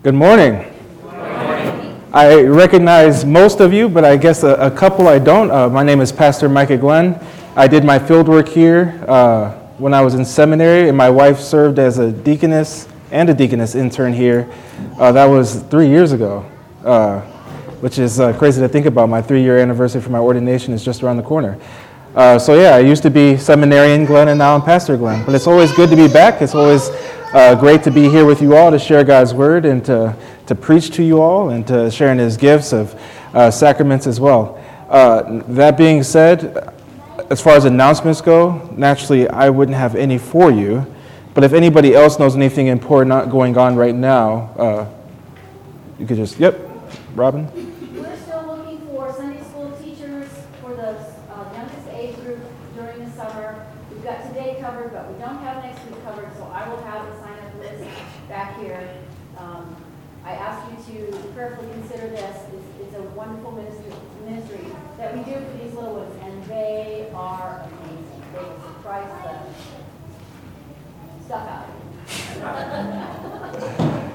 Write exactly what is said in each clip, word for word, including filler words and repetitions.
Good morning. Good morning. I recognize most of you, but I guess a, a couple I don't. Uh, my name is Pastor Micah Glenn. I did my field work here uh, when I was in seminary, and my wife served as a deaconess and a deaconess intern here. Uh, that was three years ago, uh, which is uh, crazy to think about. My three-year anniversary for my ordination is just around the corner. Uh, so yeah, I used to be seminarian Glenn, and now I'm Pastor Glenn. But it's always good to be back. It's always Uh, great to be here with you all to share God's word and to, to preach to you all and to sharing his gifts of uh, sacraments as well. Uh, that being said, as far as announcements go, naturally I wouldn't have any for you, but if anybody else knows anything important going on right now, uh, you could just, yep, Robin? We're still looking for Sunday school teachers for the uh, youngest age group during the summer. We've got today covered, but we don't have next week covered, so I will have the sign-up list back here. Um, I ask you to prayerfully consider this. It's, it's a wonderful ministry, ministry that we do for these little ones, and they are amazing. They will surprise the stuff out of you.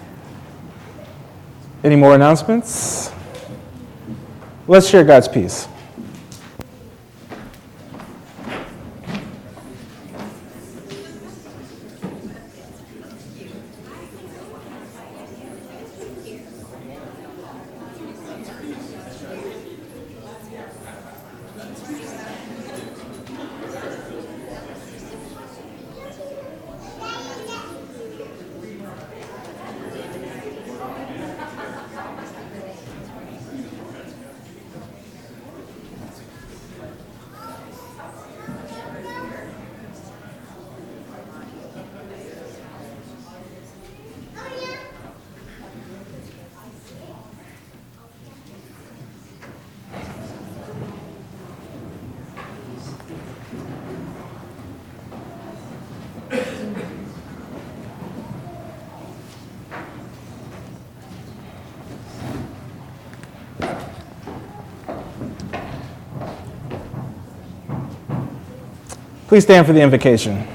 Any more announcements? Let's share God's peace. Please stand for the invocation.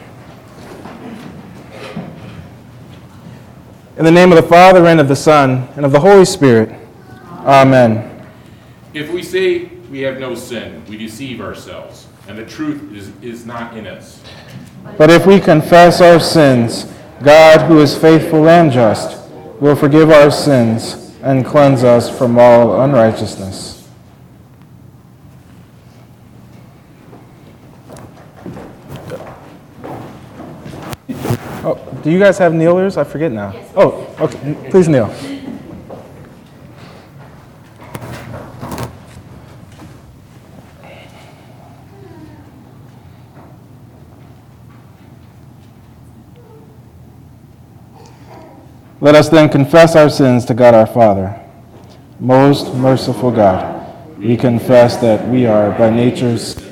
In the name of the Father, and of the Son, and of the Holy Spirit. Amen. If we say we have no sin, we deceive ourselves, and the truth is, is not in us. But if we confess our sins, God, who is faithful and just, will forgive our sins and cleanse us from all unrighteousness. Oh, do you guys have kneelers? I forget now. Yes. Oh, okay. Please kneel. Let us then confess our sins to God our Father. Most merciful God, we confess that we are by nature sinful.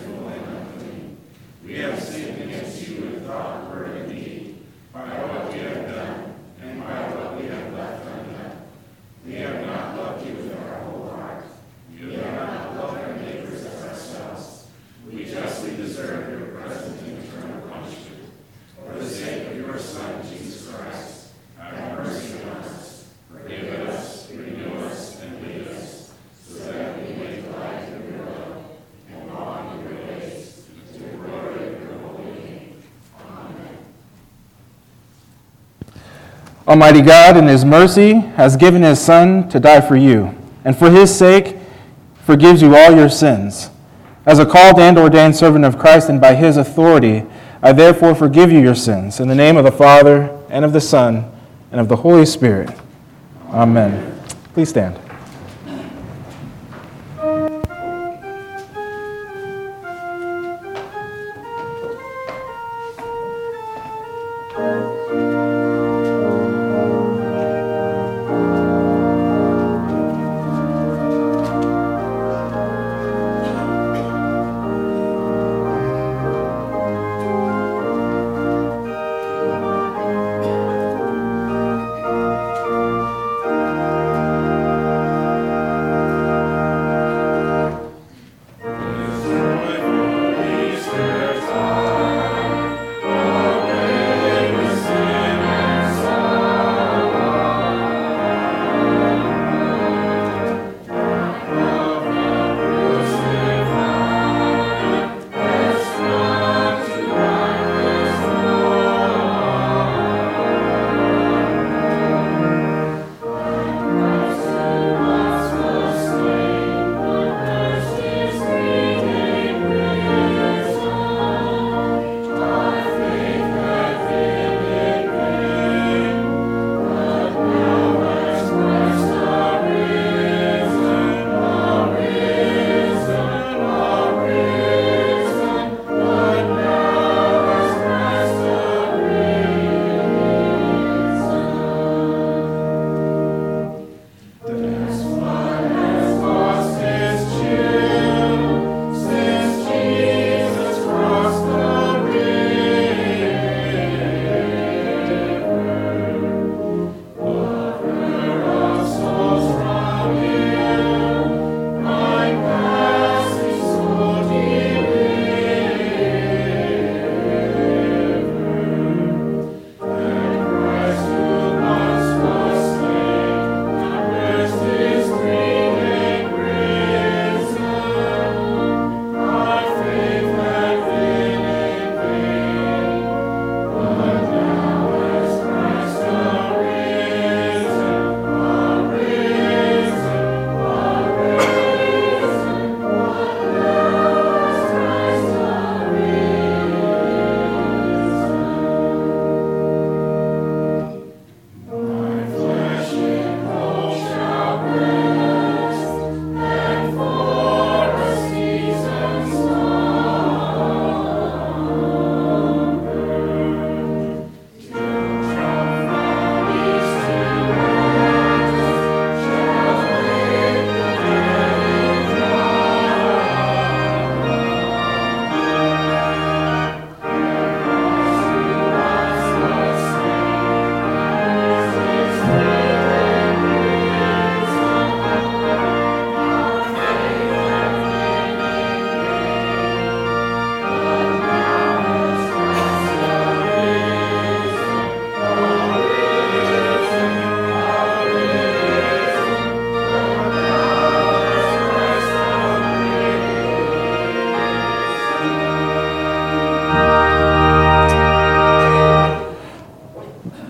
Almighty God, in his mercy, has given his Son to die for you, and for his sake forgives you all your sins. As a called and ordained servant of Christ, and by his authority, I therefore forgive you your sins. In the name of the Father, and of the Son, and of the Holy Spirit. Amen. Please stand.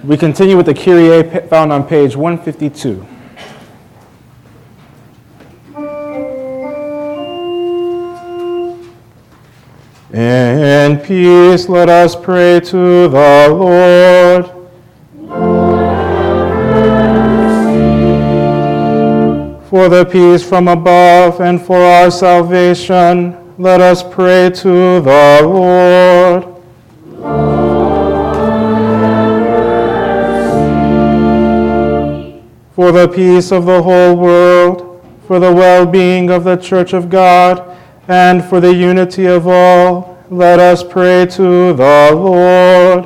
We continue with the Kyrie pa- found on page one fifty-two. In peace, let us pray to the Lord. For the peace from above and for our salvation, let us pray to the Lord. For the peace of the whole world, for the well-being of the Church of God, and for the unity of all, let us pray to the Lord.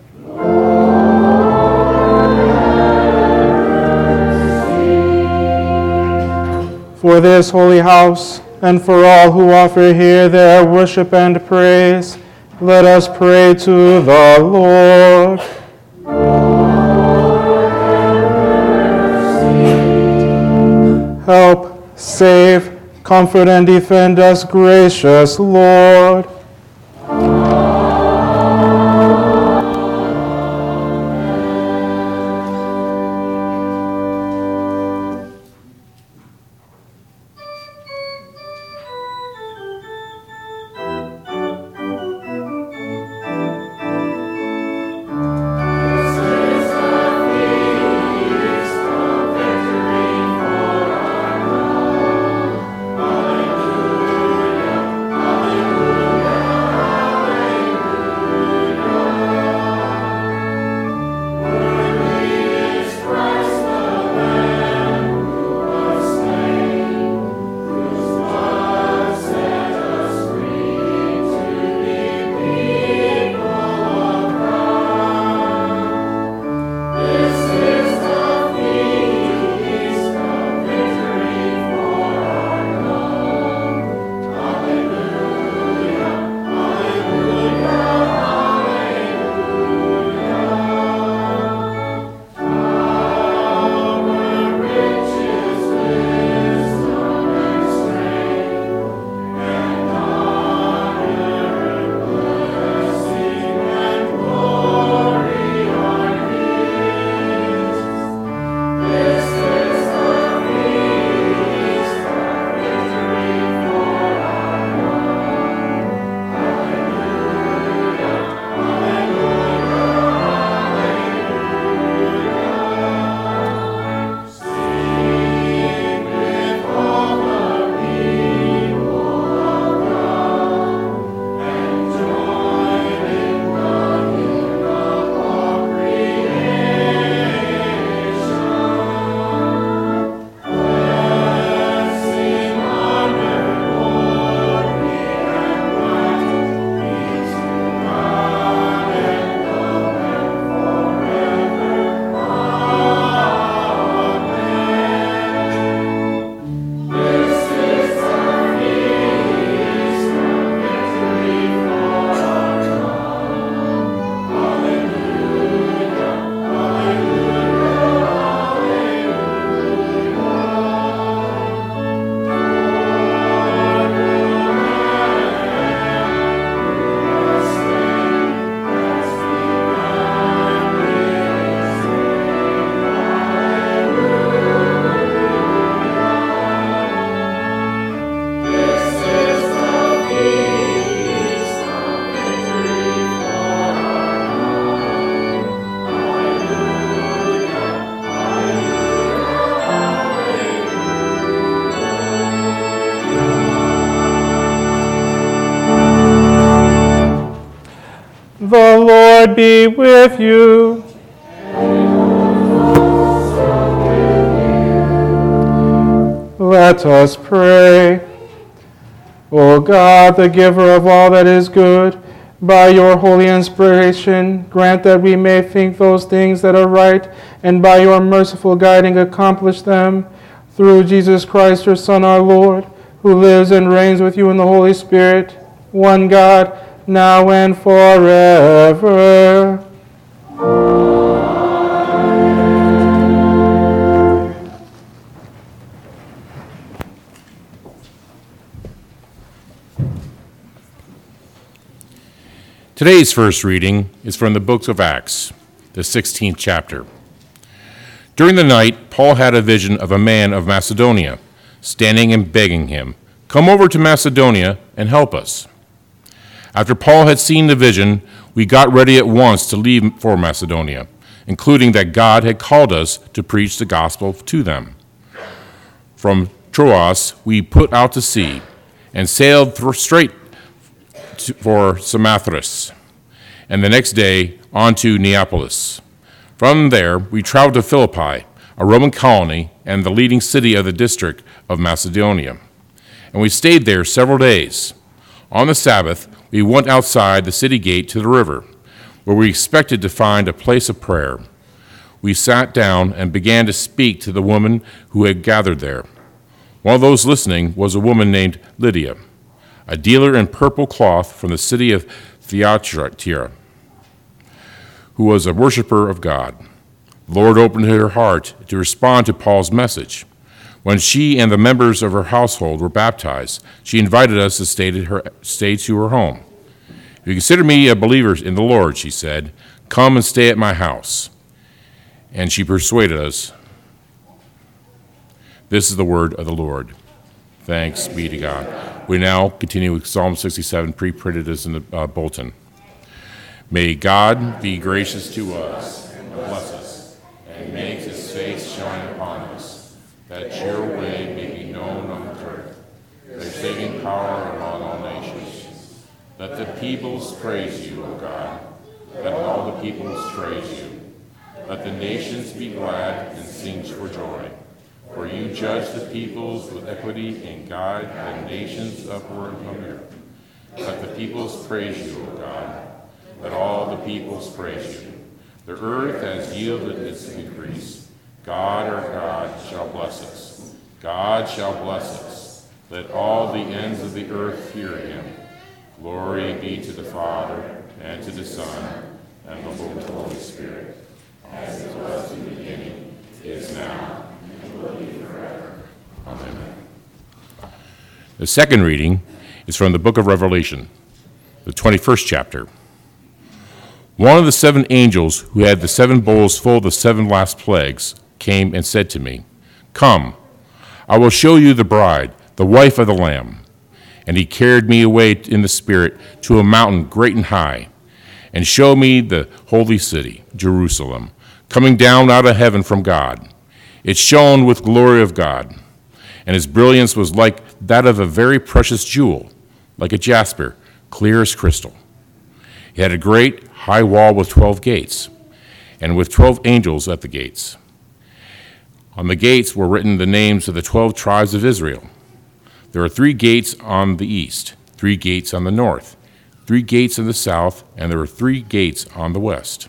For this holy house, and for all who offer here their worship and praise, let us pray to the Lord. Help, save, comfort, and defend us, gracious Lord. The Lord be with you. Let us pray. O God, the giver of all that is good, by your holy inspiration, grant that we may think those things that are right, and by your merciful guiding accomplish them, through Jesus Christ, your Son, our Lord, who lives and reigns with you in the Holy Spirit, one God, now and forever. Today's first reading is from the books of Acts. the sixteenth chapter. During the night, Paul had a vision of a man of Macedonia, standing and begging him, "Come over to Macedonia and help us." After Paul had seen the vision, we got ready at once to leave for Macedonia, including that God had called us to preach the gospel to them. From Troas, we put out to sea and sailed through straight to, for Samothrace, and the next day on to Neapolis. From there, we traveled to Philippi, a Roman colony and the leading city of the district of Macedonia, and we stayed there several days. On the Sabbath, we went outside the city gate to the river, where we expected to find a place of prayer. We sat down and began to speak to the women who had gathered there. One of those listening was a woman named Lydia, a dealer in purple cloth from the city of Thyatira, who was a worshiper of God. The Lord opened her heart to respond to Paul's message. When she and the members of her household were baptized, she invited us to stay to her, stay to her home. "If you consider me a believer in the Lord," she said, "come and stay at my house." And she persuaded us. This is the word of the Lord. Thanks be to God. We now continue with Psalm sixty-seven, pre-printed as in the uh, bulletin. May God be gracious to us and bless us, and make his face shine upon us, that your way may be known on the earth, their saving power among all nations. Let the peoples praise you, O God. Let all the peoples praise you. Let the nations be glad and sing for joy. For you judge the peoples with equity and guide the nations upward from the earth. Let the peoples praise you, O God. Let all the peoples praise you. The earth has yielded its increase. God, our God, shall bless us. God shall bless us. Let all the ends of the earth fear him. Glory be to the Father, and to the Son, and the Holy Spirit, as it was in the beginning, is now, and will be forever. Amen. The second reading is from the book of Revelation, the twenty-first chapter. One of the seven angels who had the seven bowls full of the seven last plagues came and said to me, "Come, I will show you the bride, the wife of the Lamb." And he carried me away in the Spirit to a mountain great and high, and showed me the holy city, Jerusalem, coming down out of heaven from God. It shone with glory of God, and its brilliance was like that of a very precious jewel, like a jasper, clear as crystal. It had a great high wall with twelve gates, and with twelve angels at the gates. On the gates were written the names of the twelve tribes of Israel. There are three gates on the east, three gates on the north, three gates in the south, and there are three gates on the west.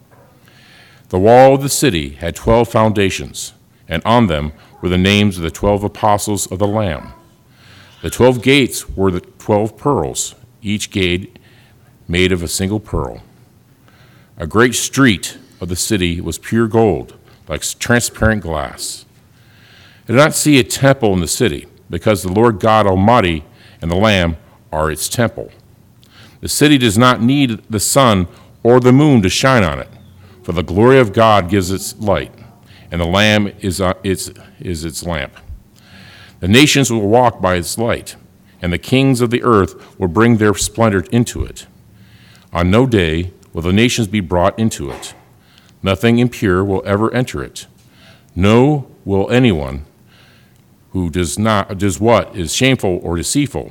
The wall of the city had twelve foundations, and on them were the names of the twelve apostles of the Lamb. The twelve gates were the twelve pearls, each gate made of a single pearl. A great street of the city was pure gold, like transparent glass. I did not see a temple in the city, because the Lord God Almighty and the Lamb are its temple. The city does not need the sun or the moon to shine on it, for the glory of God gives its light, and the Lamb is, uh, its, is its lamp. The nations will walk by its light, and the kings of the earth will bring their splendor into it. On no day will the nations be brought into it. Nothing impure will ever enter it. No will anyone who does not does what is shameful or deceitful,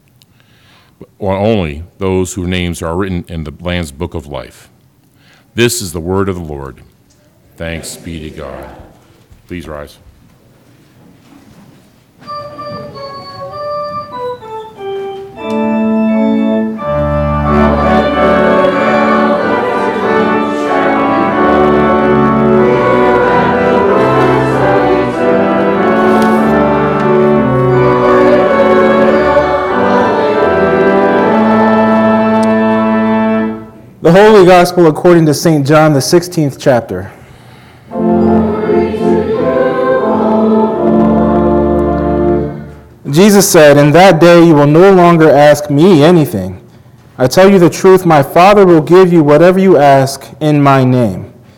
or only those whose names are written in the Lamb's book of life. This is the word of the Lord. Thanks be to God. Please rise. The Holy Gospel according to Saint John, the sixteenth chapter. Jesus said, "In that day you will no longer ask me anything. I tell you the truth, my Father will give you whatever you ask in my name.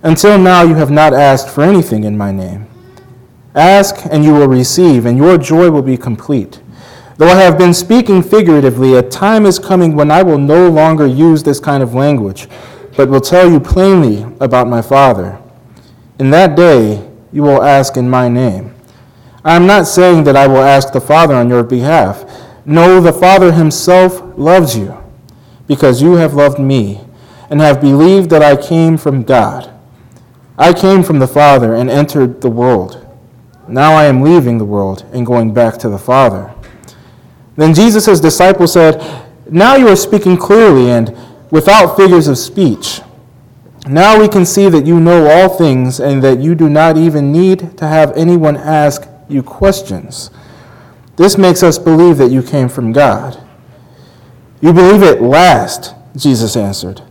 Until now you have not asked for anything in my name. Ask, and you will receive, and your joy will be complete. Though I have been speaking figuratively, a time is coming when I will no longer use this kind of language, but will tell you plainly about my Father. In that day you will ask in my name. I am not saying that I will ask the Father on your behalf. No, the Father himself loves you, because you have loved me, and have believed that I came from God. I came from the Father and entered the world. Now I am leaving the world and going back to the Father. Then Jesus' disciples said, Now you are speaking clearly and without figures of speech. Now we can see that you know all things and that you do not even need to have anyone ask you questions. This makes us believe that you came from God. You believe at last, Jesus answered.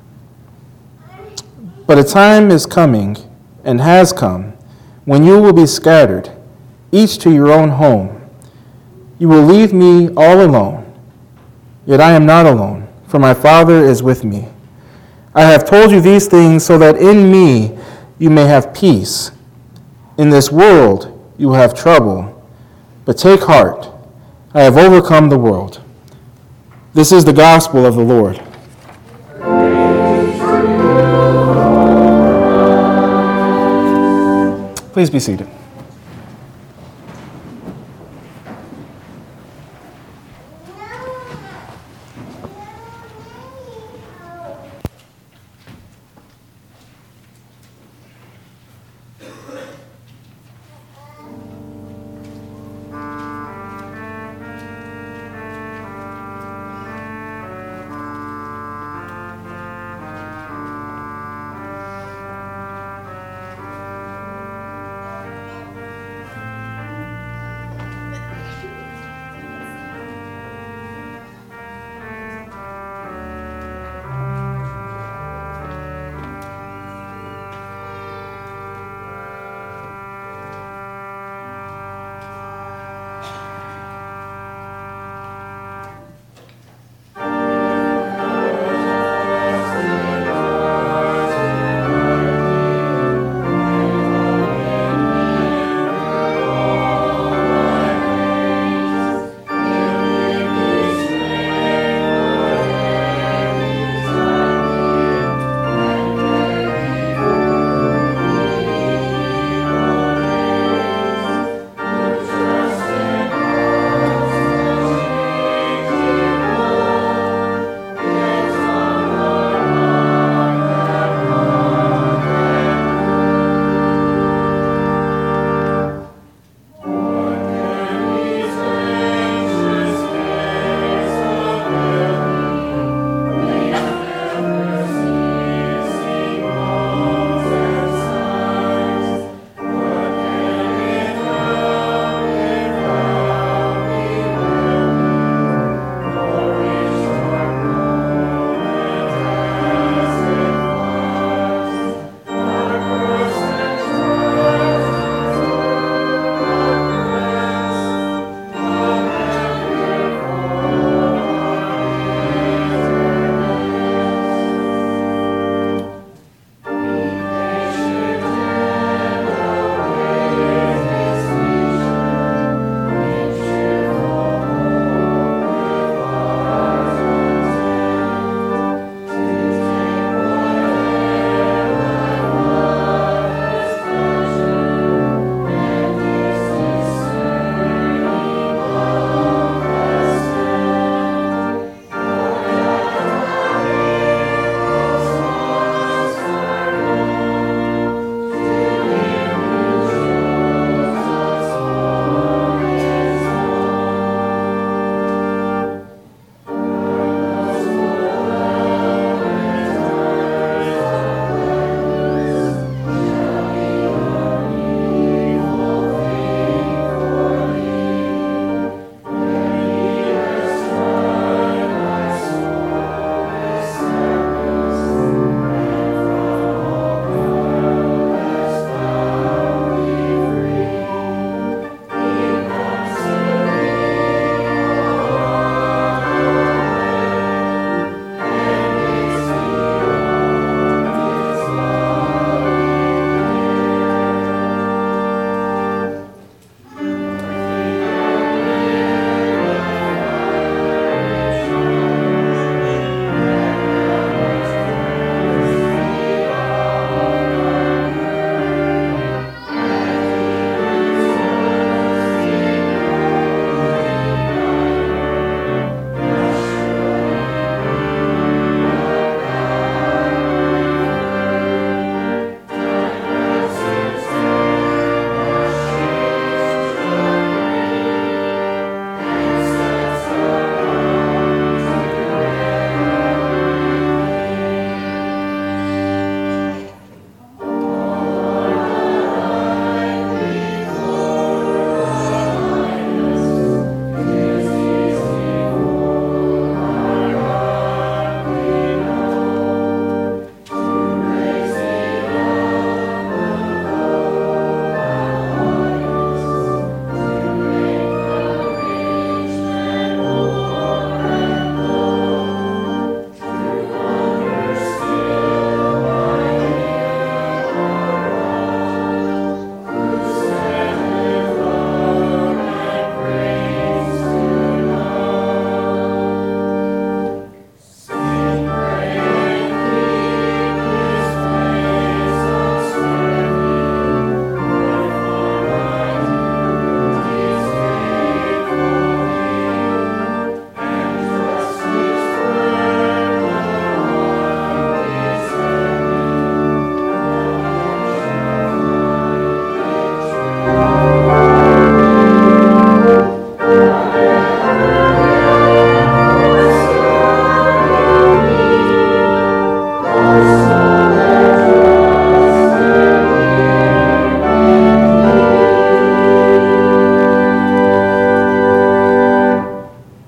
But a time is coming, and has come, when you will be scattered, each to your own home. You will leave me all alone. Yet I am not alone, for my Father is with me. I have told you these things so that in me you may have peace. In this world you will have trouble, but take heart. I have overcome the world. This is the gospel of the Lord. Please be seated.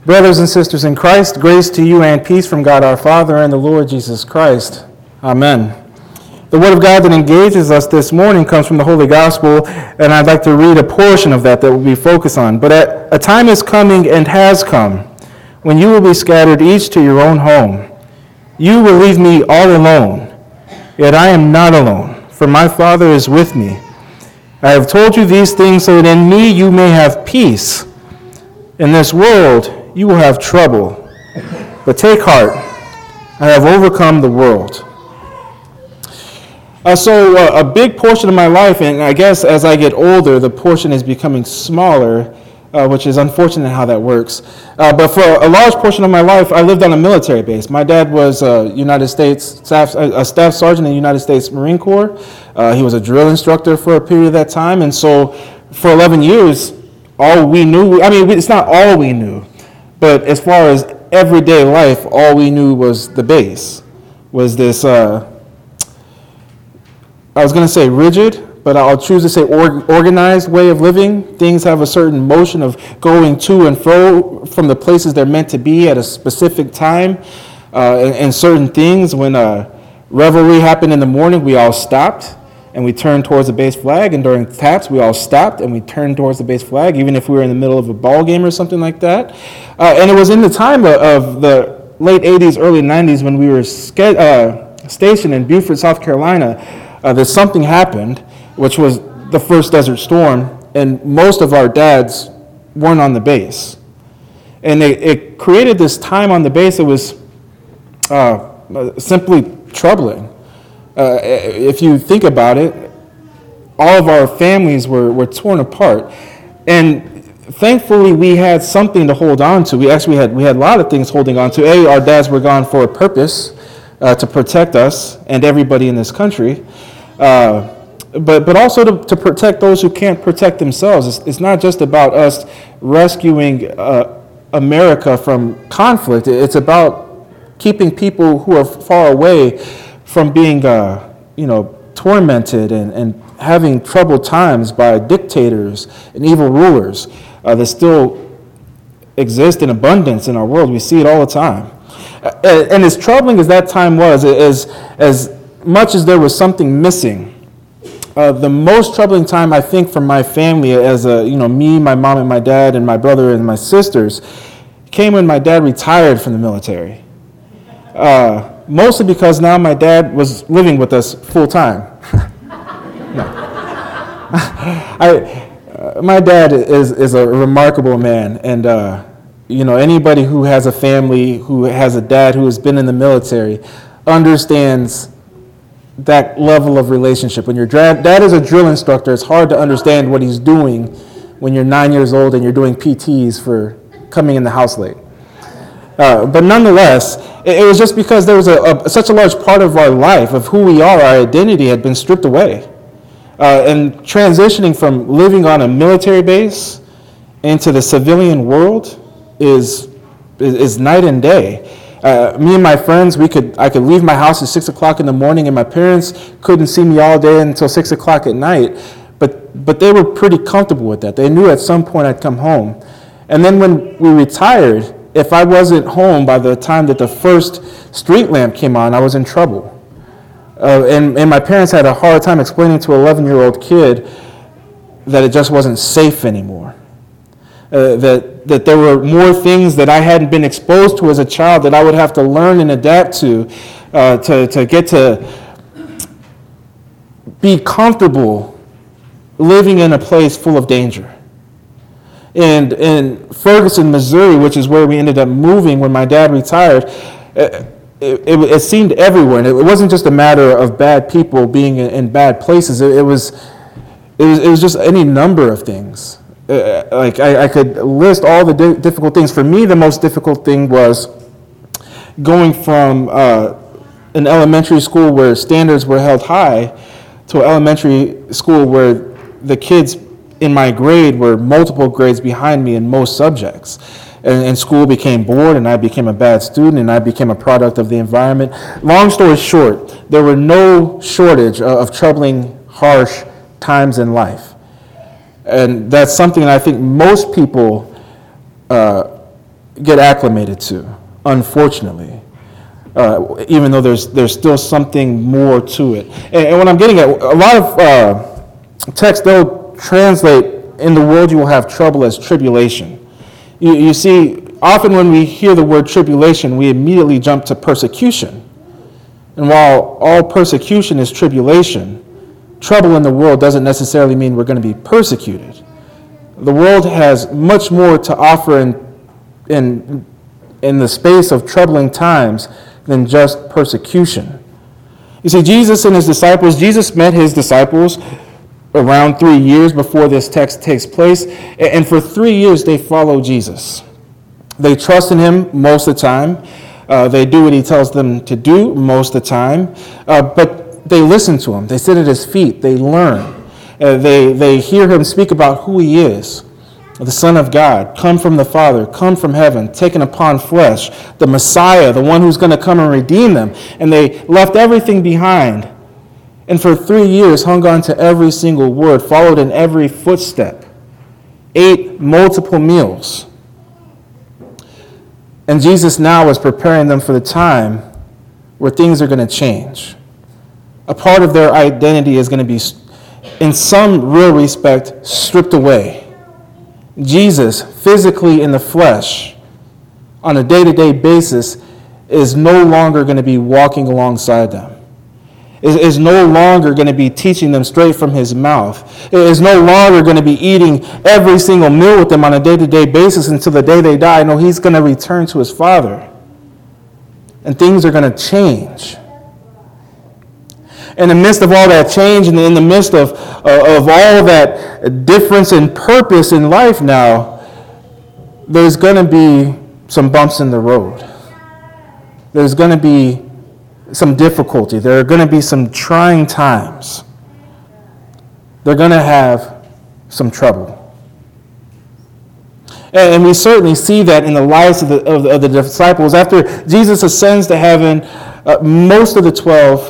Brothers and sisters in Christ, grace to you and peace from God our Father and the Lord Jesus Christ. Amen. The Word of God that engages us this morning comes from the Holy Gospel, and I'd like to read a portion of that that we'll be focused on. But a, a time is coming and has come when you will be scattered each to your own home. You will leave me all alone, yet I am not alone, for my Father is with me. I have told you these things so that in me you may have peace. In this world you will have trouble, but take heart, I have overcome the world. Uh, so uh, a big portion of my life, and I guess as I get older, the portion is becoming smaller, uh, which is unfortunate how that works. Uh, but for a large portion of my life, I lived on a military base. My dad was a United States staff, a staff sergeant in the United States Marine Corps. Uh, he was a drill instructor for a period of that time, and so for eleven years, all we knew, I mean, it's not all we knew, but as far as everyday life, all we knew was the base, was this, uh, I was going to say rigid, but I'll choose to say or- organized way of living. Things have a certain motion of going to and fro from the places they're meant to be at a specific time, uh, and, and certain things. When uh, revelry happened in the morning, we all stopped and we turned towards the base flag, and during taps, we all stopped and we turned towards the base flag, even if we were in the middle of a ball game or something like that. Uh, and it was in the time of, of the late eighties, early nineties, when we were ske- uh, stationed in Beaufort, South Carolina, uh, that something happened, which was the first Desert Storm, and most of our dads weren't on the base. And it, it created this time on the base that was uh, simply troubling. Uh, if you think about it, all of our families were, were torn apart. And thankfully, we had something to hold on to. We actually had we had a lot of things holding on to. A, our dads were gone for a purpose, uh, to protect us and everybody in this country. Uh, but but also to, to protect those who can't protect themselves. It's, it's not just about us rescuing uh, America from conflict. It's about keeping people who are far away from being, uh, you know, tormented and, and having troubled times by dictators and evil rulers uh, that still exist in abundance in our world. We see it all the time. Uh, and as troubling as that time was, as, as much as there was something missing, uh, the most troubling time, I think, for my family as a, you know, me, my mom and my dad and my brother and my sisters, came when my dad retired from the military. Uh, Mostly because now my dad was living with us full time. no. I, uh, my dad is, is a remarkable man, and uh, you know, anybody who has a family, who has a dad who has been in the military, understands that level of relationship. When your dad, dad is a drill instructor, it's hard to understand what he's doing when you're nine years old and you're doing P Ts for coming in the house late. Uh, but nonetheless, it, it was just because there was a, a, such a large part of our life, of who we are, our identity had been stripped away. Uh, and transitioning from living on a military base into the civilian world is, is, is night and day. Uh, me and my friends, we could I could leave my house at six o'clock in the morning, and my parents couldn't see me all day until six o'clock at night. But, but they were pretty comfortable with that. They knew at some point I'd come home. And then when we retired, if I wasn't home by the time that the first street lamp came on, I was in trouble. Uh, and, and my parents had a hard time explaining to an eleven-year-old kid that it just wasn't safe anymore. Uh, that, that there were more things that I hadn't been exposed to as a child that I would have to learn and adapt to, uh, to, to get to be comfortable living in a place full of danger. And in Ferguson, Missouri, which is where we ended up moving when my dad retired, it, it, it seemed everywhere. And it wasn't just a matter of bad people being in, in bad places. It, it, was, it was it was just any number of things. Uh, like I, I could list all the di- difficult things. For me, the most difficult thing was going from uh, an elementary school where standards were held high to an elementary school where the kids in my grade were multiple grades behind me in most subjects. And, and school became bored, and I became a bad student, and I became a product of the environment. Long story short, there were no shortage of, of troubling, harsh times in life. And that's something that I think most people uh, get acclimated to, unfortunately. Uh, even though there's there's still something more to it. And, and what I'm getting at, a lot of uh, texts, they'll translate, in the world you will have trouble as tribulation. You, you see, often when we hear the word tribulation, we immediately jump to persecution. And while all persecution is tribulation, trouble in the world doesn't necessarily mean we're going to be persecuted. The world has much more to offer in, in, in the space of troubling times than just persecution. You see, Jesus and his disciples, Jesus met his disciples around three years before this text takes place, and for three years they follow Jesus. They trust in him most of the time. Uh, they do what he tells them to do most of the time, uh, but they listen to him. They sit at his feet. They learn. Uh, they, they hear him speak about who he is. The Son of God, come from the Father, come from heaven, taken upon flesh, the Messiah, the one who's going to come and redeem them. And they left everything behind, and for three years hung on to every single word, followed in every footstep, ate multiple meals. And Jesus now is preparing them for the time where things are going to change. A part of their identity is going to be, in some real respect, stripped away. Jesus, physically in the flesh, on a day-to-day basis, is no longer going to be walking alongside them. Is, is no longer going to be teaching them straight from his mouth. Is no longer going to be eating every single meal with them on a day-to-day basis until the day they die. No, he's going to return to his Father. And things are going to change. In the midst of all that change, and in the midst of, uh, of all that difference in purpose in life now, there's going to be some bumps in the road. There's going to be some difficulty. There are going to be some trying times. They're going to have some trouble. And we certainly see that in the lives of the, of the, of the disciples. After Jesus ascends to heaven, uh, most of the twelve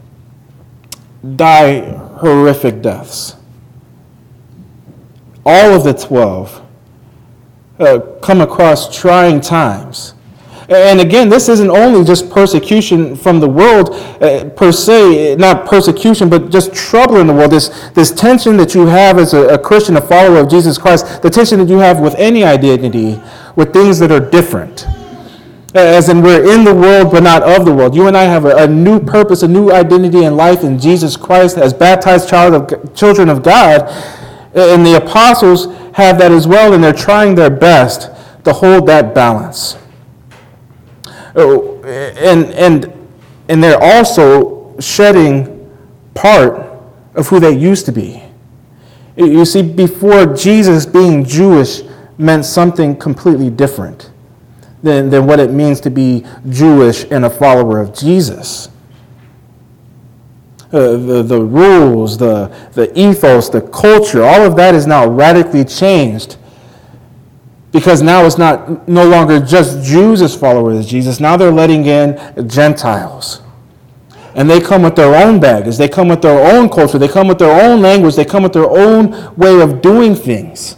die horrific deaths. All of the twelve uh, come across trying times. And again, this isn't only just persecution from the world uh, per se, not persecution, but just trouble in the world. This, this tension that you have as a, a Christian, a follower of Jesus Christ, the tension that you have with any identity, with things that are different. As in, we're in the world, but not of the world. You and I have a, a new purpose, a new identity in life in Jesus Christ as baptized child of, children of God. And the apostles have that as well, and they're trying their best to hold that balance. And, and, and they're also shedding part of who they used to be. You see, before Jesus, being Jewish meant something completely different Than, than what it means to be Jewish and a follower of Jesus. Uh, the, the rules, the, the ethos, the culture, all of that is now radically changed, because now it's not no longer just Jews as followers of Jesus. Now they're letting in Gentiles. And they come with their own baggage. They come with their own culture. They come with their own language. They come with their own way of doing things.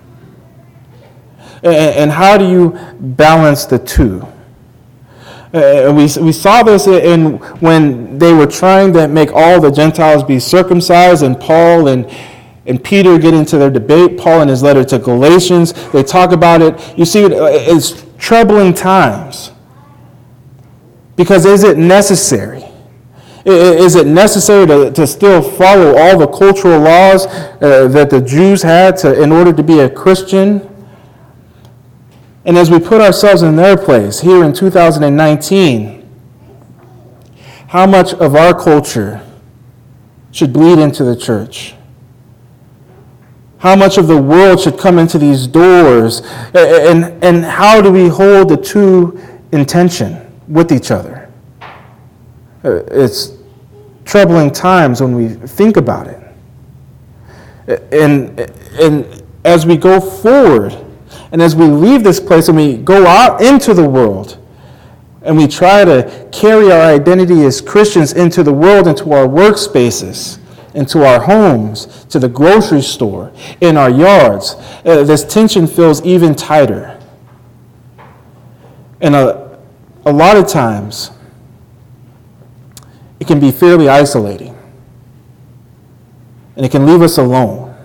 And how do you balance the two? Uh, we, we saw this in when they were trying to make all the Gentiles be circumcised, and Paul and, and Peter get into their debate. Paul in his letter to Galatians, they talk about it. You see, it's troubling times. Because is it necessary? Is it necessary to, to still follow all the cultural laws uh, that the Jews had to, in order to be a Christian? And as we put ourselves in their place here in two thousand nineteen, how much of our culture should bleed into the church? How much of the world should come into these doors? And, and how do we hold the two in tension with each other? It's troubling times when we think about it. And, and as we go forward, and as we leave this place and we go out into the world, and we try to carry our identity as Christians into the world, into our workspaces, into our homes, to the grocery store, in our yards, uh, this tension feels even tighter. And a, a lot of times, it can be fairly isolating. And it can leave us alone.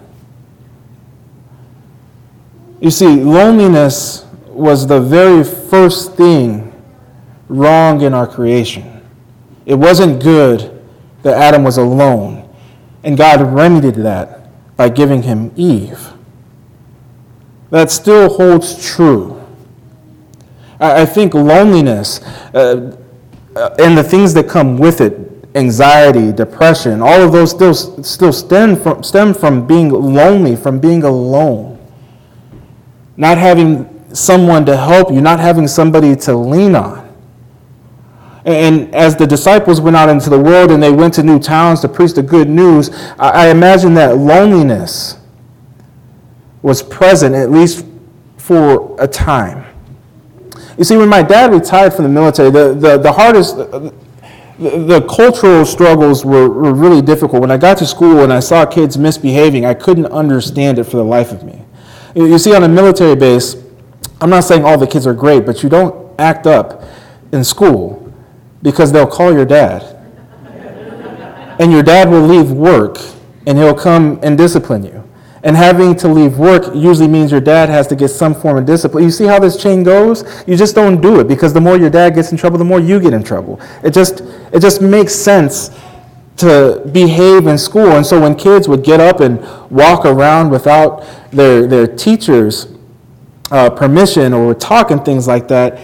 You see, loneliness was the very first thing wrong in our creation. It wasn't good that Adam was alone, and God remedied that by giving him Eve. That still holds true. I, I think loneliness uh, uh, and the things that come with it, anxiety, depression, all of those still, still stem from, stem from being lonely, from being alone. Not having someone to help you, not having somebody to lean on. And as the disciples went out into the world and they went to new towns to preach the good news, I imagine that loneliness was present, at least for a time. You see, when my dad retired from the military, the, the, the hardest, the, the cultural struggles were, were really difficult. When I got to school and I saw kids misbehaving, I couldn't understand it for the life of me. You see, on a military base, I'm not saying all the kids are great, but you don't act up in school because they'll call your dad. And your dad will leave work, and he'll come and discipline you. And having to leave work usually means your dad has to get some form of discipline. You see how this chain goes? You just don't do it, because the more your dad gets in trouble, the more you get in trouble. It just, it just makes sense to behave in school. And so when kids would get up and walk around without their, their teacher's uh, permission or talk and things like that,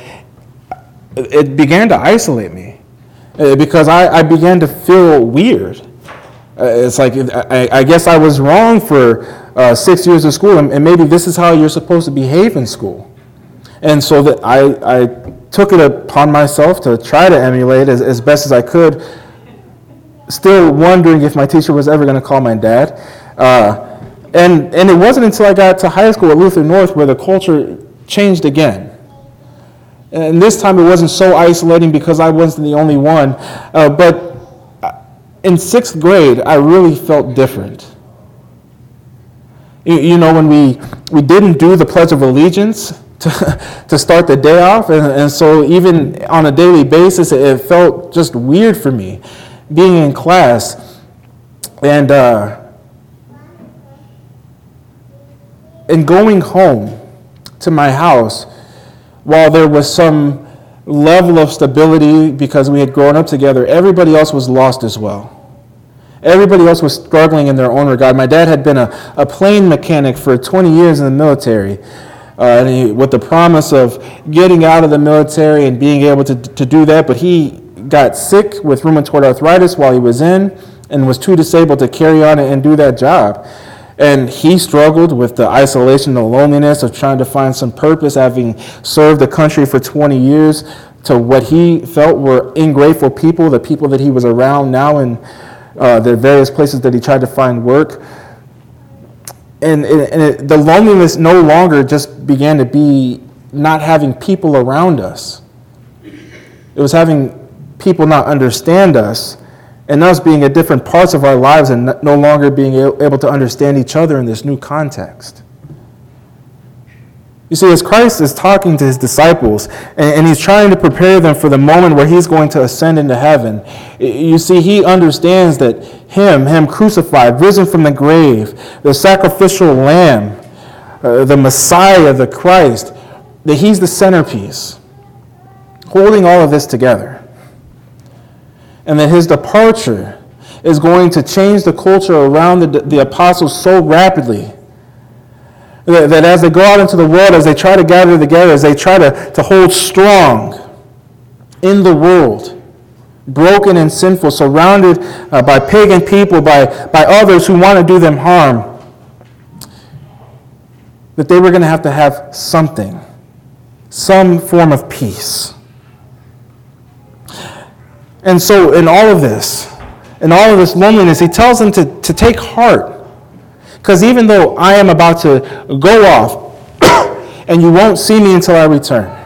it began to isolate me uh, because I, I began to feel weird. Uh, it's like, I, I guess I was wrong for uh, six years of school, and, and maybe this is how you're supposed to behave in school. And so that I, I took it upon myself to try to emulate as, as best as I could, still wondering if my teacher was ever going to call my dad. Uh, and, and it wasn't until I got to high school at Luther North where the culture changed again. And this time it wasn't so isolating because I wasn't the only one. Uh, but in sixth grade, I really felt different. You, you know, when we, we didn't do the Pledge of Allegiance to, to start the day off, and, and so even on a daily basis, it, it felt just weird for me being in class and, uh, and going home to my house. While there was some level of stability because we had grown up together, everybody else was lost as well. Everybody else was struggling in their own regard. My dad had been a, a plane mechanic for twenty years in the military, uh, and he, with the promise of getting out of the military and being able to, to do that, but he got sick with rheumatoid arthritis while he was in and was too disabled to carry on and do that job. And he struggled with the isolation, the loneliness of trying to find some purpose, having served the country for twenty years, to what he felt were ungrateful people, the people that he was around now in uh, the various places that he tried to find work. And, it, and it, the loneliness no longer just began to be not having people around us. It was having people not understand us, and us being at different parts of our lives and no longer being able to understand each other in this new context. You see, as Christ is talking to his disciples, and he's trying to prepare them for the moment where he's going to ascend into heaven, you see, he understands that him, him crucified, risen from the grave, the sacrificial lamb, uh, the Messiah, the Christ, that he's the centerpiece, holding all of this together. And that his departure is going to change the culture around the, the apostles so rapidly that, that as they go out into the world, as they try to gather together, as they try to, to hold strong in the world, broken and sinful, surrounded uh, by pagan people, by, by others who want to do them harm, that they were going to have to have something, some form of peace. And so in all of this, in all of this loneliness, he tells them to, to take heart. Because even though I am about to go off, and you won't see me until I return,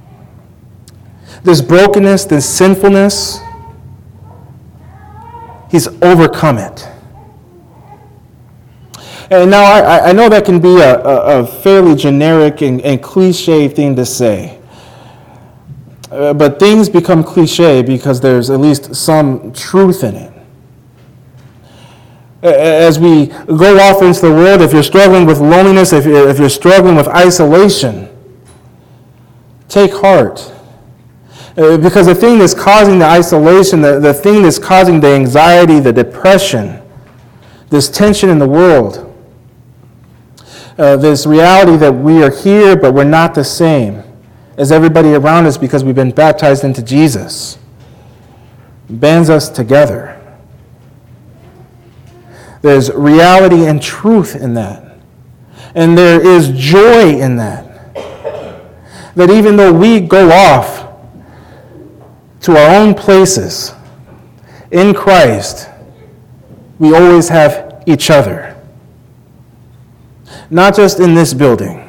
this brokenness, this sinfulness, he's overcome it. And now I, I know that can be a, a, a fairly generic and, and cliche thing to say. Uh, but things become cliche because there's at least some truth in it. As we go off into the world, if you're struggling with loneliness, if you're, if you're struggling with isolation, take heart. Uh, because the thing that's causing the isolation, the, the thing that's causing the anxiety, the depression, this tension in the world, uh, this reality that we are here but we're not the same as everybody around us because we've been baptized into Jesus, bands us together. There's reality and truth in that. And there is joy in that. That even though we go off to our own places in Christ, we always have each other. Not just in this building,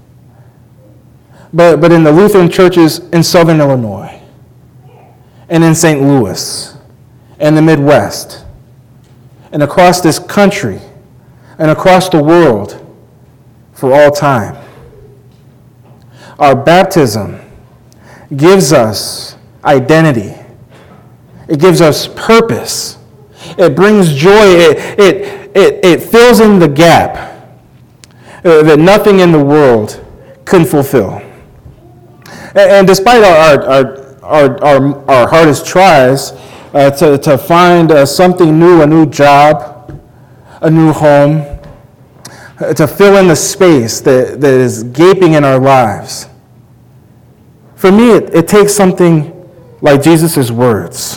but, but in the Lutheran churches in Southern Illinois, and in Saint Louis, and the Midwest, and across this country, and across the world for all time. Our baptism gives us identity. It gives us purpose. It brings joy. It, it, it, it fills in the gap uh, that nothing in the world can fulfill. And, and despite our, our, our, our, our hardest tries uh, to, to find uh, something new, a new job, a new home, uh, to fill in the space that, that is gaping in our lives, for me, it, it takes something like Jesus' words.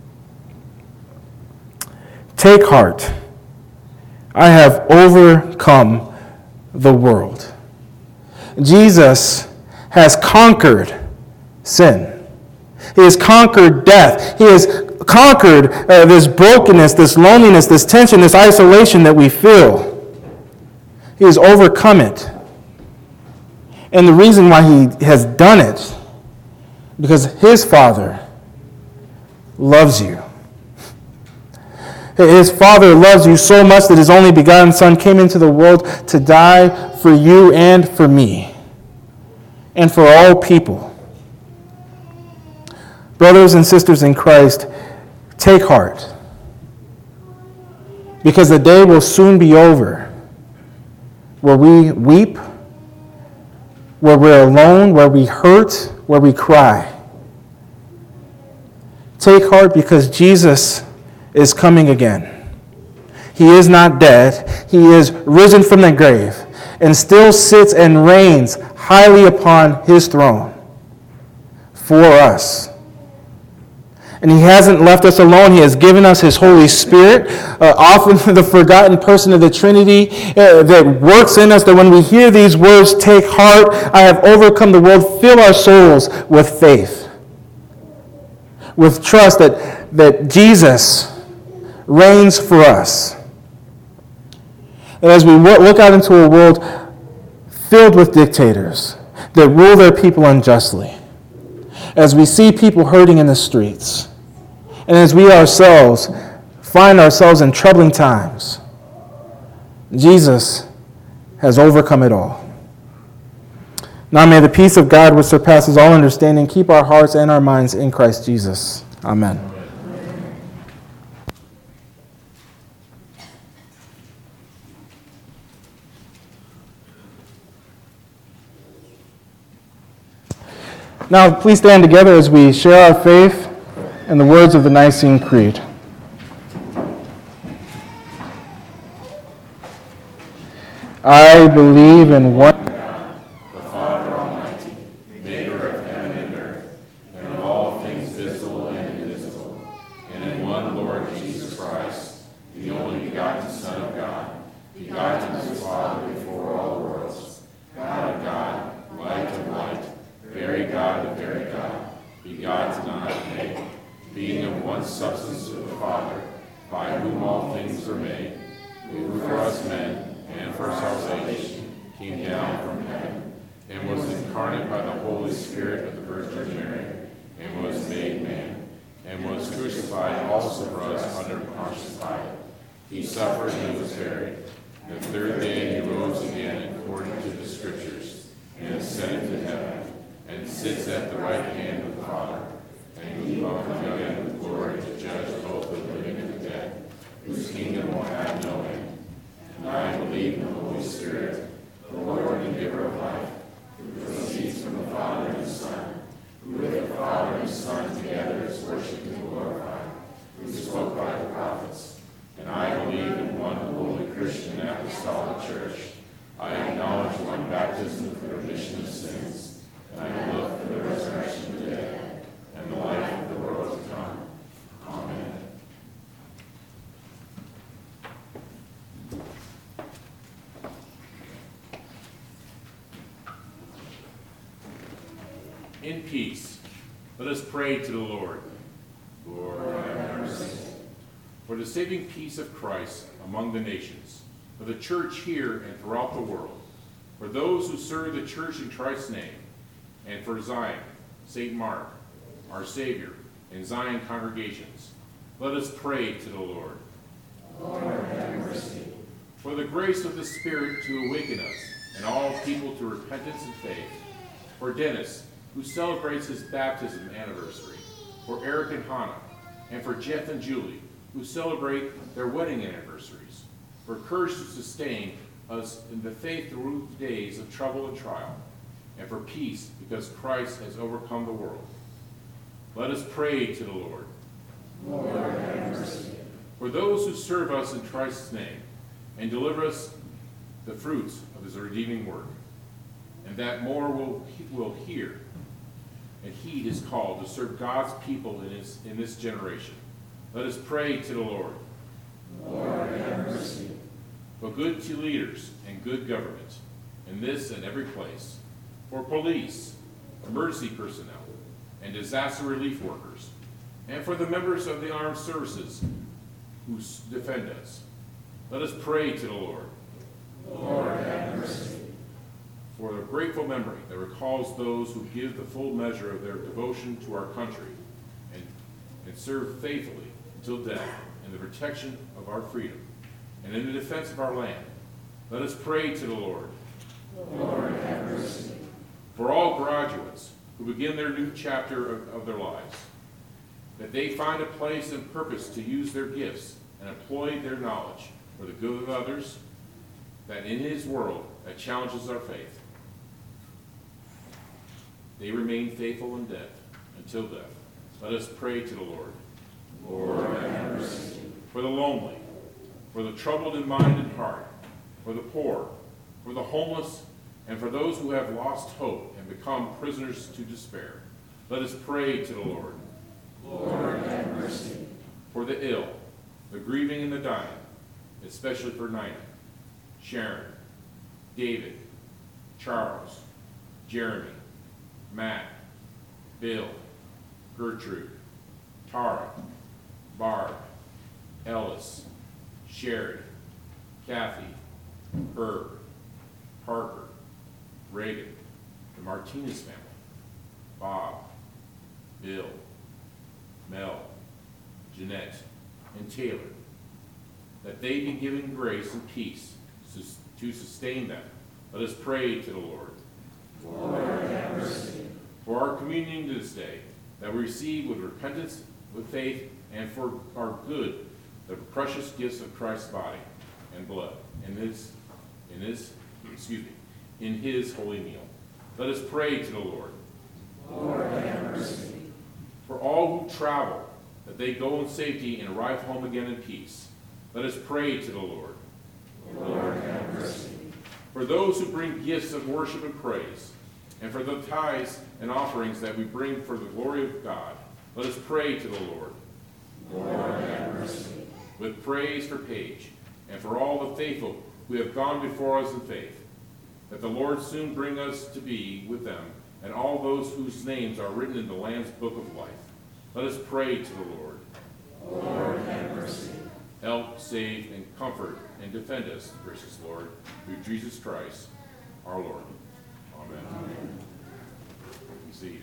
Take heart. I have overcome the world. Jesus has conquered sin. He has conquered death. He has conquered uh, this brokenness, this loneliness, this tension, this isolation that we feel. He has overcome it. And the reason why he has done it, because his Father loves you. His Father loves you so much that his only begotten Son came into the world to die for you and for me, and for all people. Brothers and sisters in Christ, take heart, because the day will soon be over where we weep, where we're alone, where we hurt, where we cry. Take heart because Jesus is coming again. He is not dead. He is risen from the grave and still sits and reigns highly upon his throne for us. And he hasn't left us alone. He has given us his Holy Spirit, uh, often the forgotten person of the Trinity uh, that works in us, that when we hear these words, take heart, I have overcome the world, fill our souls with faith, with trust that, that Jesus reigns for us. And as we look out into a world filled with dictators that rule their people unjustly, as we see people hurting in the streets, and as we ourselves find ourselves in troubling times, Jesus has overcome it all. Now may the peace of God, which surpasses all understanding, keep our hearts and our minds in Christ Jesus. Amen. Now, please stand together as we share our faith in the words of the Nicene Creed. I believe in one God, the Father Almighty, maker of heaven and earth, and of all things visible and invisible, and in one Lord Jesus Christ, the only begotten Son of God, begotten of his Father before all worlds, God of God, light of light, very God of very God, begotten not made, being of one substance with the Father, by whom all things are made, who for us men and for salvation came down from heaven, and was incarnate by the Holy Spirit of the Virgin Mary, and was made man, and was crucified also for us under Pontius Pilate. He suffered and was buried. The third day he rose again according to the Scriptures, and ascended to heaven, and sits at the right hand of the Father, and who will come again with glory to judge both the living and the dead, whose kingdom will have no end. And I believe in the Holy Spirit, the Lord and giver of life, who proceeds from the Father and the Son, who with the Father and the Son together is worshipped and glorified, who spoke by the prophets. And I believe in one holy Christian apostolic church. I acknowledge one baptism for the remission of sins, and I look for the resurrection of the dead and the life of the world to come. Amen. In peace, let us pray to the Lord. Lord, have mercy. For the saving peace of Christ among the nations, for the church here and throughout the world, for those who serve the church in Christ's name, and for Zion, Saint Mark, our Savior, and Zion congregations, let us pray to the Lord. Lord, have mercy. For the grace of the Spirit to awaken us and all people to repentance and faith, for Dennis, who celebrates his baptism anniversary, for Eric and Hannah, and for Jeff and Julie, who celebrate their wedding anniversaries, for courage to sustain us in the faith through the days of trouble and trial, and for peace because Christ has overcome the world. Let us pray to the Lord. Lord, have mercy. For those who serve us in Christ's name and deliver us the fruits of his redeeming work, and that more will, will hear and heed his call to serve God's people in, his, in this generation. Let us pray to the Lord. Lord, have mercy. For good to leaders and good government in this and every place, for police, emergency personnel, and disaster relief workers, and for the members of the armed services who defend us. Let us pray to the Lord. Lord, have mercy. For a grateful memory that recalls those who give the full measure of their devotion to our country and, and serve faithfully until death in the protection of our freedom and in the defense of our land. Let us pray to the Lord. Lord, have mercy. For all graduates who begin their new chapter of, of their lives, that they find a place and purpose to use their gifts and employ their knowledge for the good of others, that in his world that challenges our faith, they remain faithful in death until death. Let us pray to the Lord. Lord, have mercy. For the lonely, for the troubled in mind and heart, for the poor, for the homeless, and for those who have lost hope and become prisoners to despair, let us pray to the Lord. Lord, have mercy. For the ill, the grieving and the dying, especially for Nina, Sharon, David, Charles, Jeremy, Matt, Bill, Gertrude, Tara, Barb, Ellis, Sherry, Kathy, Herb, Parker, Reagan, the Martinez family, Bob, Bill, Mel, Jeanette, and Taylor, that they be given grace and peace to sustain them. Let us pray to the Lord. Lord, have mercy. For our communion this day, that we receive with repentance, with faith, and for our good, the precious gifts of Christ's body and blood, in his, in his, excuse me, in his holy meal. Let us pray to the Lord. Lord, have mercy. For all who travel, that they go in safety and arrive home again in peace. Let us pray to the Lord. Lord, have mercy. For those who bring gifts of worship and praise, and for the tithes and offerings that we bring for the glory of God, let us pray to the Lord. Lord, have mercy. With praise for Paige, and for all the faithful who have gone before us in faith, that the Lord soon bring us to be with them, and all those whose names are written in the Lamb's book of life. Let us pray to the Lord. Lord, have mercy. Help, save, and comfort, and defend us, gracious Lord, through Jesus Christ, our Lord. Amen. Amen. Be seated.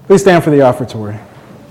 Please stand for the offertory.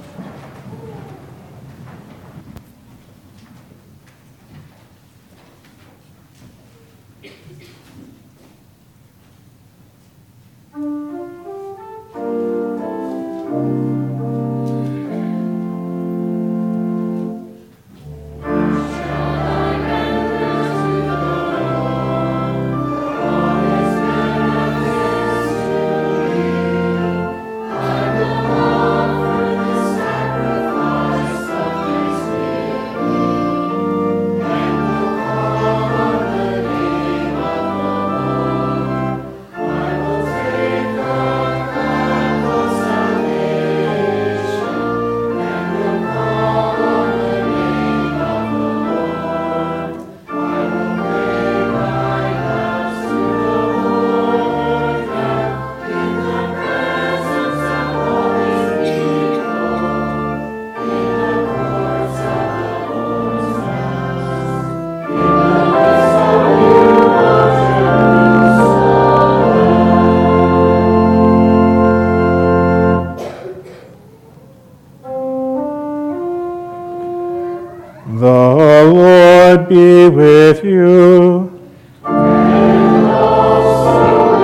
The Lord be with you. And also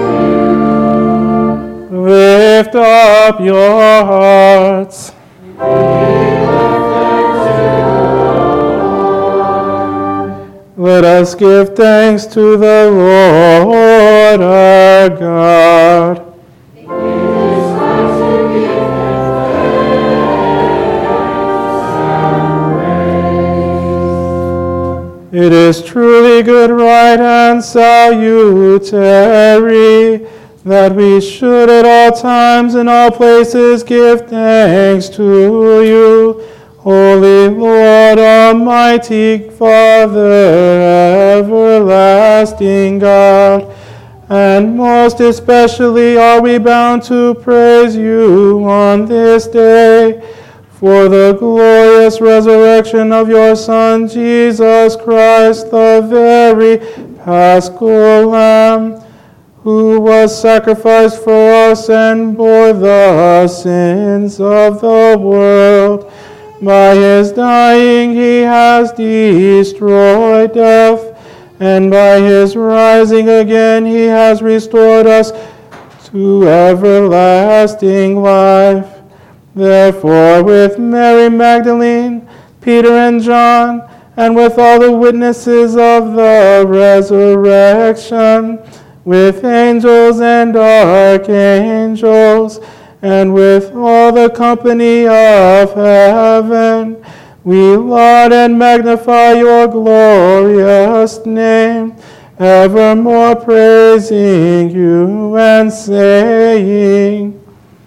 with you. Lift up your hearts. We lift them to the Lord. Let us give thanks to the Lord our God. It is truly good, right, and salutary that we should at all times in all places give thanks to you, Holy Lord, Almighty Father, everlasting God. And most especially are we bound to praise you on this day for the glorious resurrection of your Son, Jesus Christ, the very Paschal Lamb, who was sacrificed for us and bore the sins of the world. By his dying he has destroyed death, and by his rising again he has restored us to everlasting life. Therefore, with Mary Magdalene, Peter and John, and with all the witnesses of the resurrection, with angels and archangels, and with all the company of heaven, we laud and magnify your glorious name, evermore praising you and saying,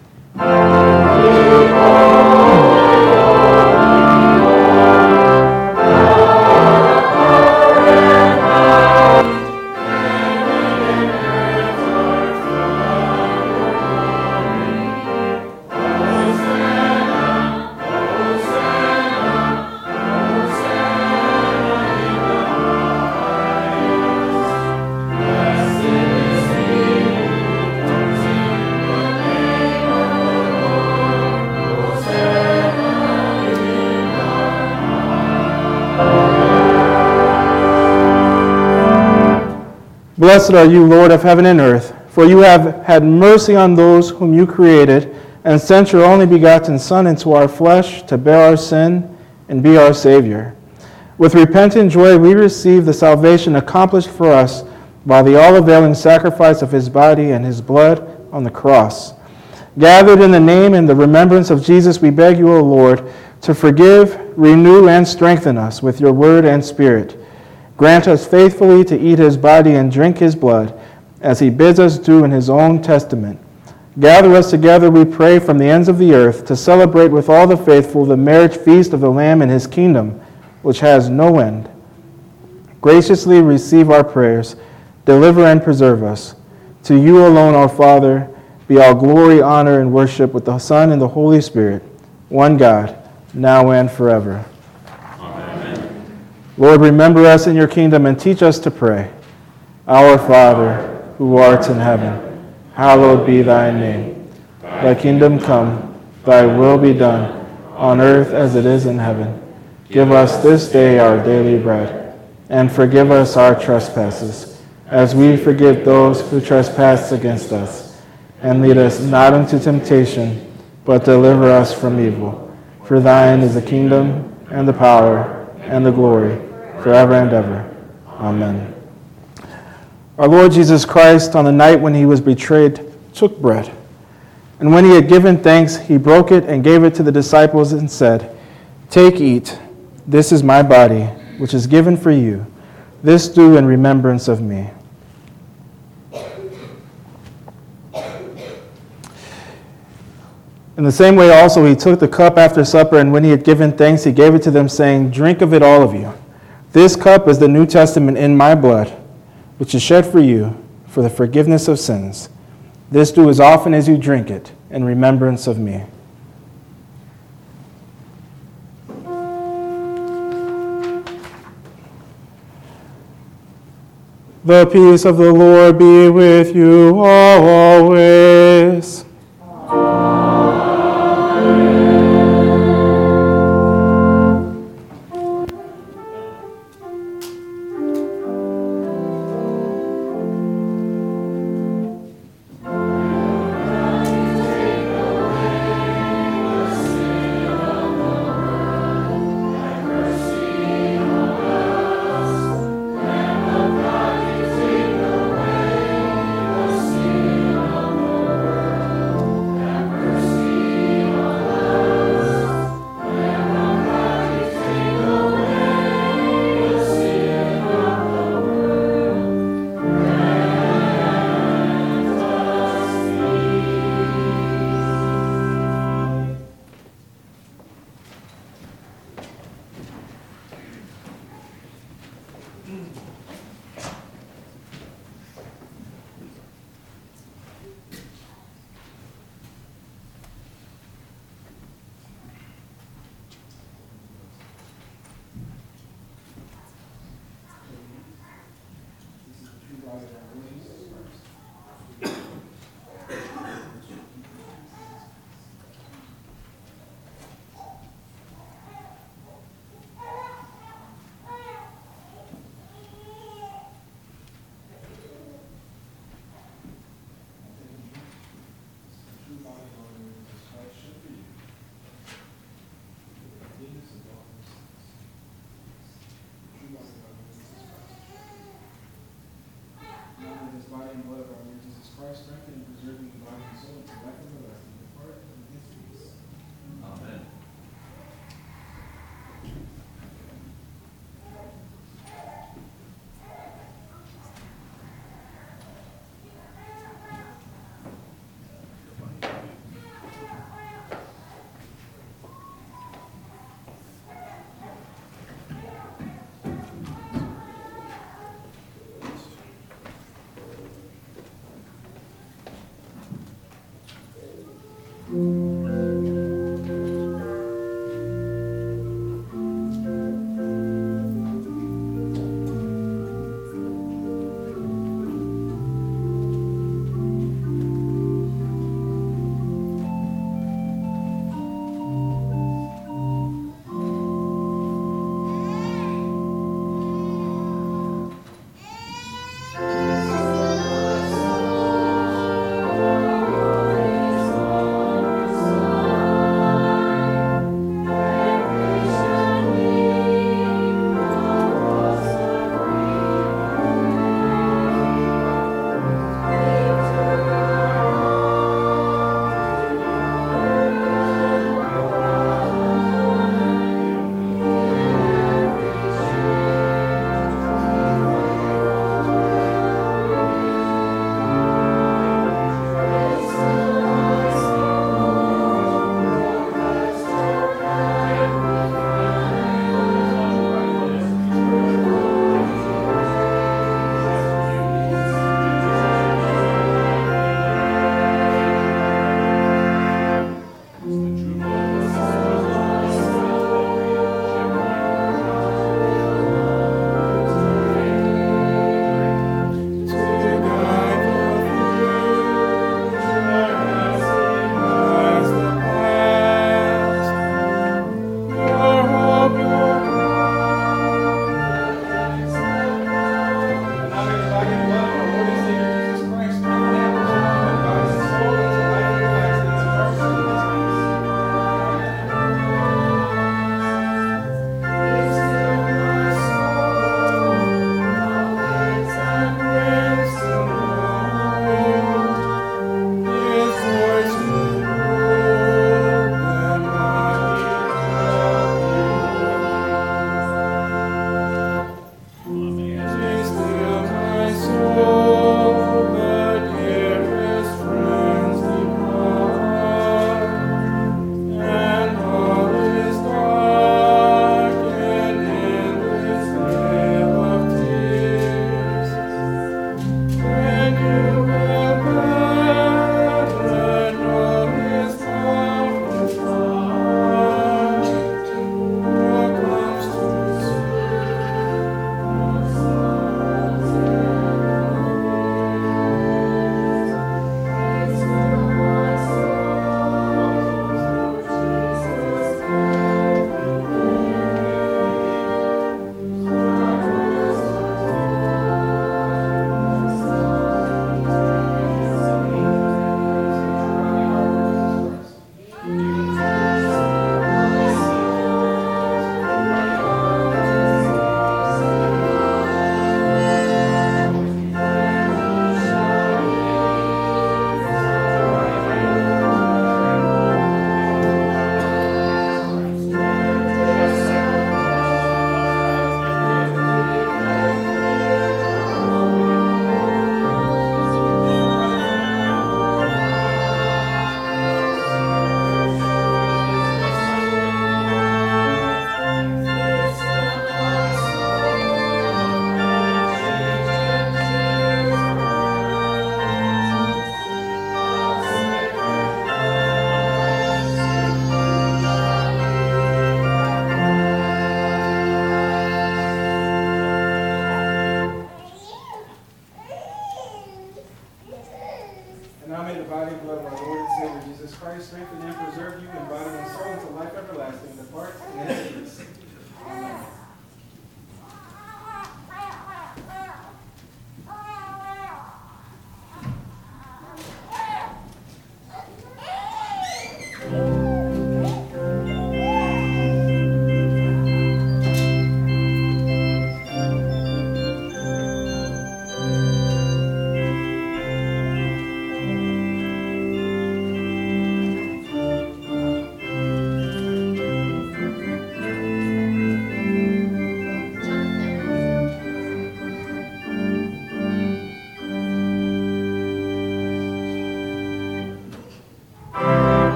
Blessed are you, Lord of heaven and earth, for you have had mercy on those whom you created, and sent your only begotten Son into our flesh to bear our sin and be our Savior. With repentant joy we receive the salvation accomplished for us by the all-availing sacrifice of his body and his blood on the cross. Gathered in the name and the remembrance of Jesus, we beg you, O Lord, to forgive, renew, and strengthen us with your word and spirit. Grant us faithfully to eat his body and drink his blood, as he bids us do in his own testament. Gather us together, we pray, from the ends of the earth, to celebrate with all the faithful the marriage feast of the Lamb in his kingdom, which has no end. Graciously receive our prayers, deliver and preserve us. To you alone, our Father, be all glory, honor, and worship with the Son and the Holy Spirit, one God, now and forever. Lord, remember us in your kingdom and teach us to pray. Our Father, who art in heaven, hallowed be thy name. Thy kingdom come, thy will be done, on earth as it is in heaven. Give us this day our daily bread, and forgive us our trespasses, as we forgive those who trespass against us. And lead us not into temptation, but deliver us from evil. For thine is the kingdom, and the power, and the glory, forever and ever. Amen. Our Lord Jesus Christ, on the night when he was betrayed, took bread. And when he had given thanks, he broke it and gave it to the disciples and said, "Take, eat. This is my body, which is given for you. This do in remembrance of me." In the same way also he took the cup after supper, and when he had given thanks, he gave it to them, saying, "Drink of it, all of you. This cup is the New Testament in my blood, which is shed for you for the forgiveness of sins. This do as often as you drink it in remembrance of me." The peace of the Lord be with you always.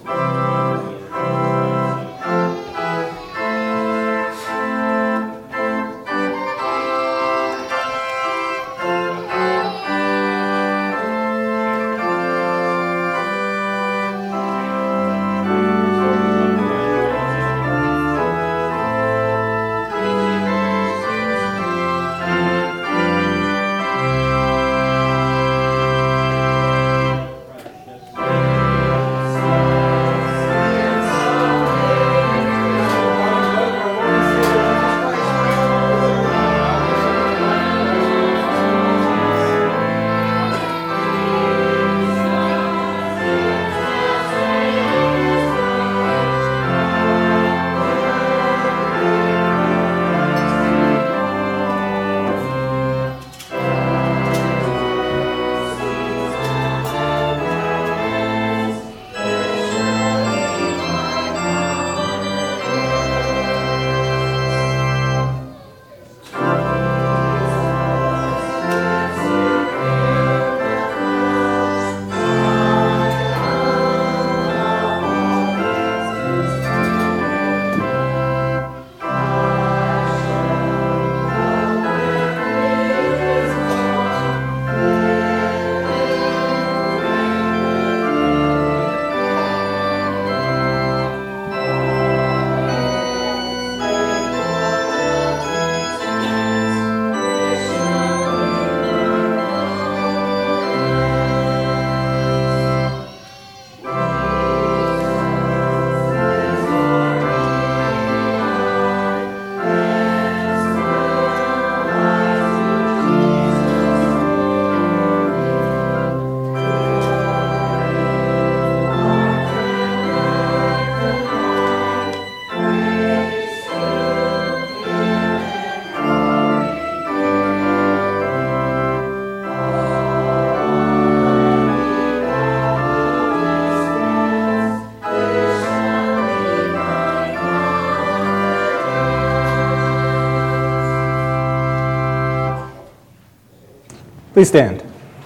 Please stand.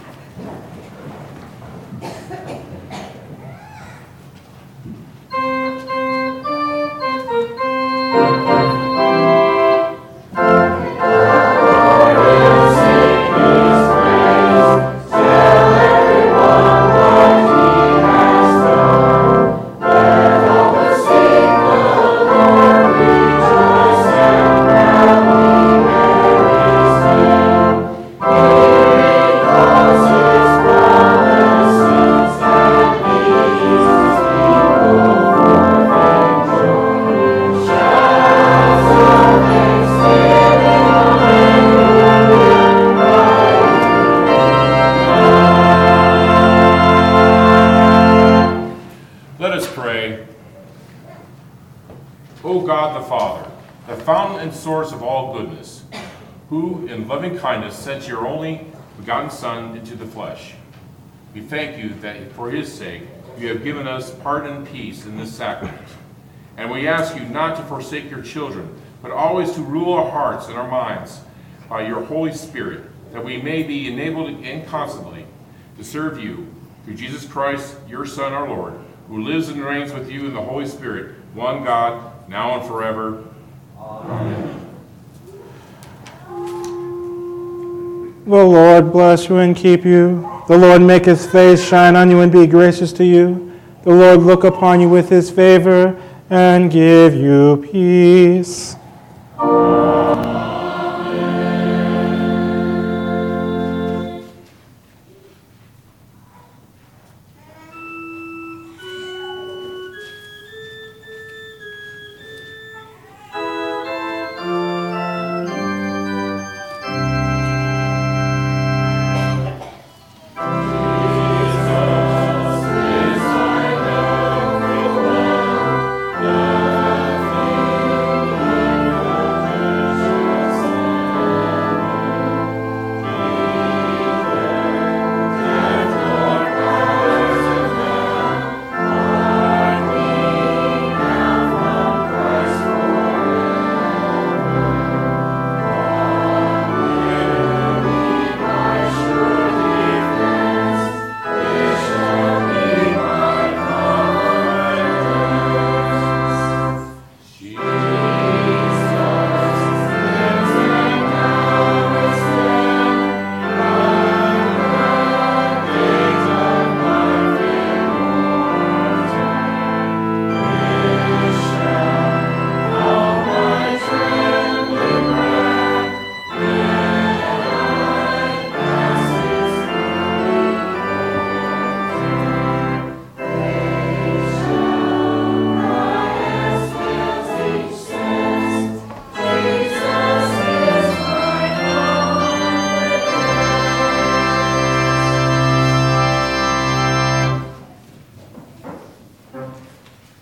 O God the Father, the fountain and source of all goodness, who in loving kindness sent your only begotten Son into the flesh, we thank you that for his sake you have given us pardon and peace in this sacrament. And we ask you not to forsake your children, but always to rule our hearts and our minds by your Holy Spirit, that we may be enabled and constantly to serve you through Jesus Christ, your Son, our Lord, who lives and reigns with you in the Holy Spirit, one God, now and forever. Amen. The Lord bless you and keep you. The Lord make his face shine on you and be gracious to you. The Lord look upon you with his favor and give you peace. Amen.